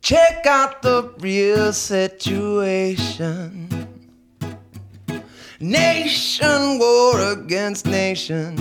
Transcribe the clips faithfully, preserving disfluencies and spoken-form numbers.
check out the real situation. Nation war against nation.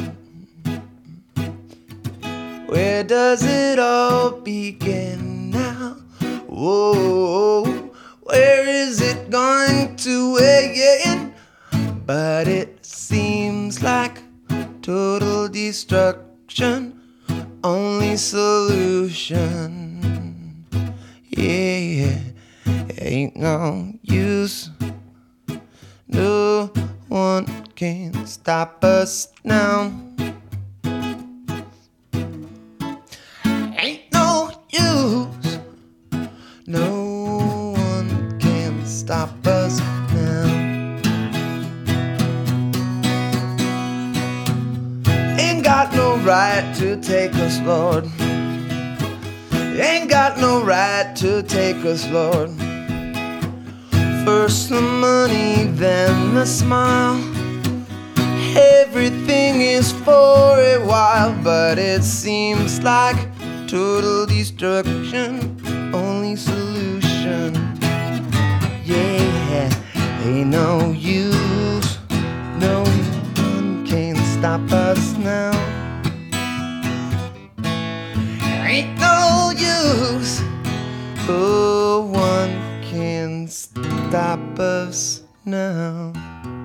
Where does it all begin now? Whoa, where is it going to end? But it seems like total destruction, only solution. Yeah, ain't no use. No one can stop us now. Ain't no use. No one can stop us now. Ain't got no right to take us, Lord. Ain't got no right to take us, Lord. First the money, then the smile. Everything is for a while, but it seems like total destruction, only solution. Yeah, ain't no use. No one can stop us now. Ain't no use. No one can stop us now.